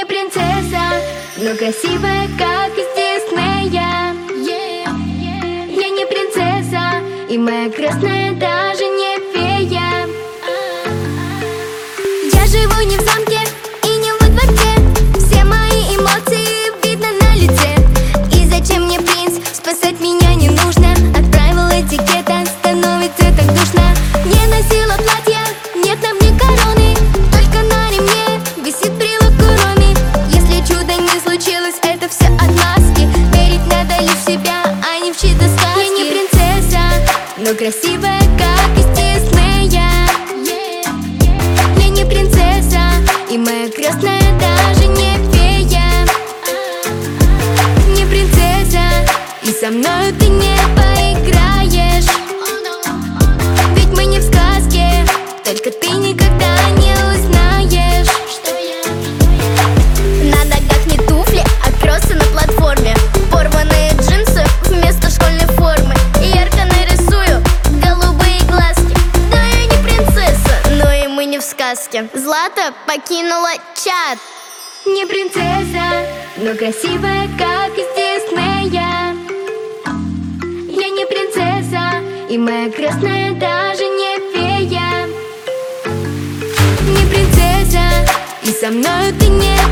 принцесса, но красивая, как из Диснея. Я не принцесса, и моя крестная даже не фея. Я живу не в замке и не во дворце, все мои эмоции видно на лице. И зачем мне принц, спасать меня не нужно. От правил этикета становится так душно. Не носила платья, нет на мне короны, только на ремне висит брелок Куроми. Если чудо не случилось, это все отмазки. Верить надо лишь в себя, а не в чьи-то сказки. Я не принцесса, но красивая, как из Диснея. Я не принцесса, и моя крестная даже не фея. Не принцесса, и со мною ты не поиграешь. Ведь мы не в сказке, только ты никогда не узнаешь. На ногах не туфли, а кроссы на платформе. Порванные джинсы вместо школьной формы. Ярко нарисую голубые глазки. Да, я не принцесса, но и мы не в сказке. Злата покинула чат. Не принцесса, но красивая, как из Диснея. Я не принцесса, и моя крестная даже не фея. Не принцесса, и со мною ты не